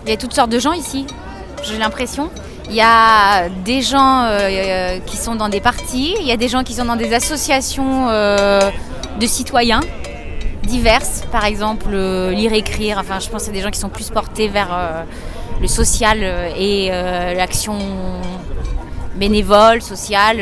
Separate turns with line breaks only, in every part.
Il y a toutes sortes de gens ici, j'ai l'impression. Il y a des gens qui sont dans des partis, il y a des gens qui sont dans des associations de citoyens diverses, par exemple lire, écrire. Enfin, je pense à des gens qui sont plus portés vers le social et l'action bénévole, sociale,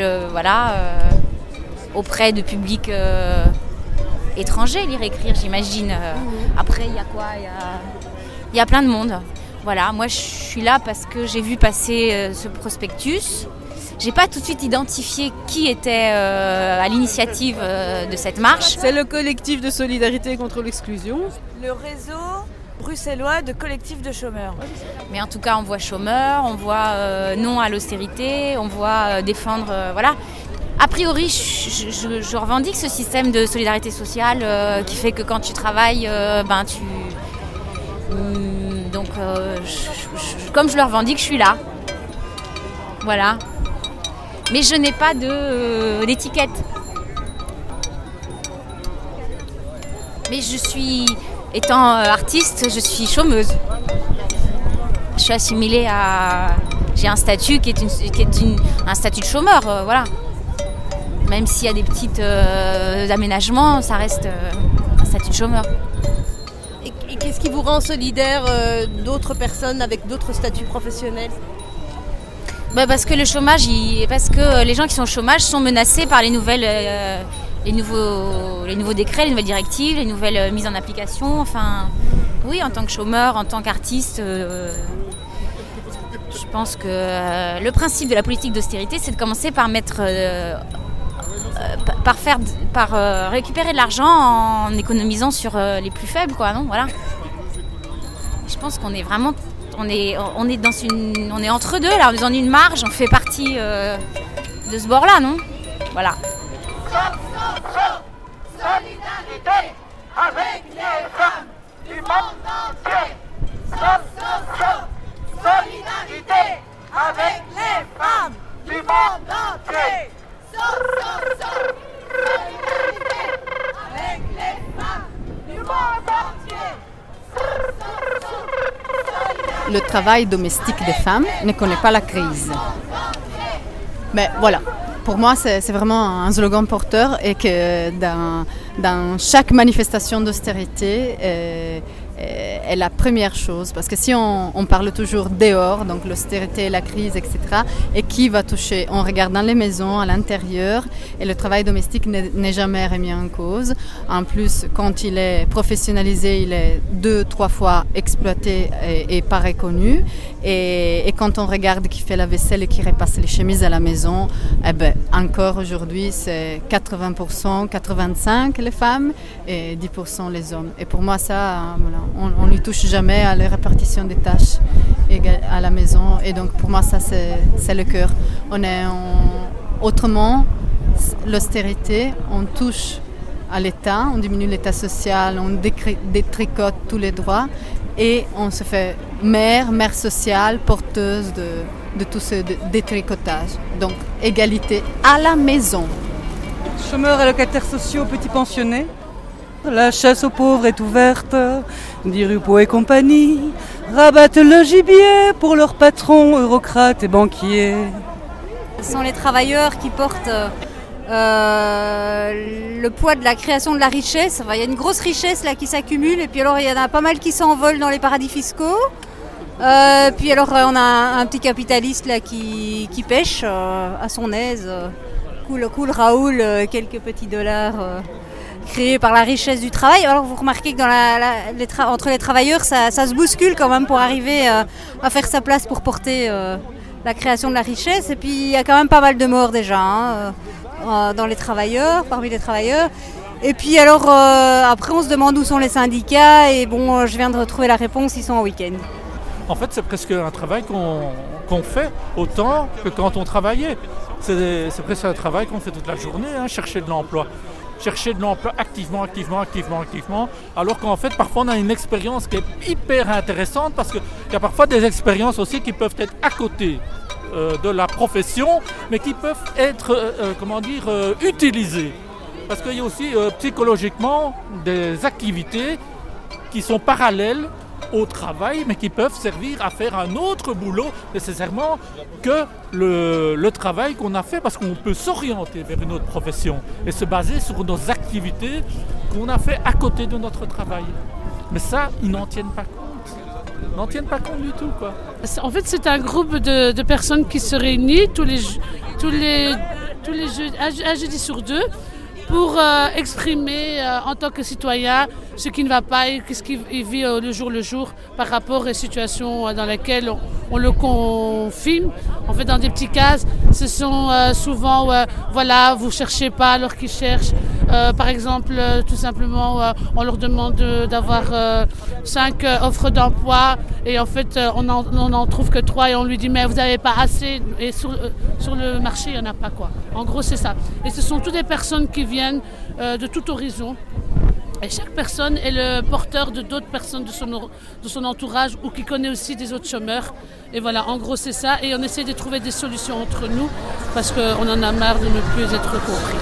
auprès de publics étrangers, lire, écrire, j'imagine. Après, il y a quoi ? Il y a plein de monde. Voilà, moi je suis là parce que j'ai vu passer ce prospectus. J'ai pas tout de suite identifié qui était à l'initiative de cette marche.
C'est le collectif de solidarité contre l'exclusion.
Le réseau bruxellois de collectifs de chômeurs.
Mais en tout cas, on voit chômeurs, on voit non à l'austérité, on voit défendre, voilà. A priori, je revendique ce système de solidarité sociale qui fait que quand tu travailles, comme je le revendique, je suis là. Voilà. Mais je n'ai pas d'étiquette. Mais étant artiste, je suis chômeuse. Je suis assimilée à... J'ai un statut qui est un statut de chômeur, voilà. Même s'il y a des petits aménagements, ça reste un statut de chômeur.
Et qu'est-ce qui vous rend solidaire d'autres personnes avec d'autres statuts professionnels ?
Parce que le chômage, parce que les gens qui sont au chômage sont menacés par les nouveaux décrets, les nouvelles directives, les nouvelles mises en application. Enfin, oui, en tant que chômeur, en tant qu'artiste, je pense que le principe de la politique d'austérité, c'est de commencer par récupérer de l'argent en économisant sur les plus faibles, quoi, non ? Voilà. Je pense qu'on est vraiment, on est entre deux là, on est dans une marge, on fait partie de ce bord-là, non ? Voilà.
Solidarité avec les femmes du monde entier. Solidarité avec les femmes du monde entier. Solidarité avec les femmes du monde entier.
Le travail domestique des femmes ne connaît pas la crise. Mais voilà, pour moi c'est vraiment un slogan porteur et que dans chaque manifestation d'austérité est la première chose. Parce que si on parle toujours dehors, donc l'austérité, la crise, etc., et qui va toucher ? On regarde dans les maisons, à l'intérieur, et le travail domestique n'est jamais remis en cause. En plus, quand il est professionnalisé, il est 2-3 fois exploité et pas reconnu. Et quand on regarde qui fait la vaisselle et qui repasse les chemises à la maison, encore aujourd'hui, c'est 80%, 85% les femmes et 10% les hommes. Et pour moi, ça, voilà, on n'y touche jamais à la répartition des tâches à la maison. Et donc, pour moi, ça, c'est le cœur. Autrement, l'austérité, on touche à l'État, on diminue l'État social, on détricote tous les droits et on se fait mère sociale, porteuse de tout ce détricotage. Donc, égalité à la maison.
Chômeurs et locataires sociaux, petits pensionnés. La chasse aux pauvres est ouverte, Di Rupo et compagnie rabattent le gibier pour leurs patrons, eurocrates et banquiers.
Ce sont les travailleurs qui portent le poids de la création de la richesse. Enfin, il y a une grosse richesse là qui s'accumule et puis alors il y en a pas mal qui s'envolent dans les paradis fiscaux. Puis alors on a un petit capitaliste là qui pêche à son aise. Cool Raoul, quelques petits dollars créés par la richesse du travail. Alors vous remarquez que entre les travailleurs, ça se bouscule quand même pour arriver à faire sa place pour porter la création de la richesse. Et puis il y a quand même pas mal de morts déjà parmi les travailleurs. Et puis alors après on se demande où sont les syndicats et bon je viens de retrouver la réponse, ils sont en week-end.
En fait c'est presque un travail qu'on fait autant que quand on travaillait. C'est presque un travail qu'on fait toute la journée, chercher de l'emploi. Chercher de l'emploi activement, alors qu'en fait, parfois, on a une expérience qui est hyper intéressante parce qu'il y a parfois des expériences aussi qui peuvent être à côté de la profession, mais qui peuvent être, utilisées. Parce qu'il y a aussi psychologiquement des activités qui sont parallèles au travail, mais qui peuvent servir à faire un autre boulot nécessairement que le travail qu'on a fait, parce qu'on peut s'orienter vers une autre profession et se baser sur nos activités qu'on a fait à côté de notre travail. Mais ça, ils n'en tiennent pas compte. Ils n'en tiennent pas compte du tout, quoi.
En fait, c'est un groupe de personnes qui se réunissent tous les un jeudi sur 2 pour exprimer en tant que citoyen ce qui ne va pas et ce qu'il vit le jour par rapport aux situations dans lesquelles on le confine. En fait, dans des petits cases, ce sont souvent, voilà, vous ne cherchez pas alors qu'ils cherchent. Par exemple, tout simplement, on leur demande d'avoir 5 offres d'emploi et en fait, on n'en trouve que 3 et on lui dit mais vous n'avez pas assez et sur le marché, il n'y en a pas, quoi. En gros, c'est ça. Et ce sont toutes des personnes qui viennent de tout horizon. Et chaque personne est le porteur de d'autres personnes de son entourage ou qui connaît aussi des autres chômeurs. Et voilà, en gros, c'est ça. Et on essaie de trouver des solutions entre nous parce qu'on en a marre de ne plus être compris.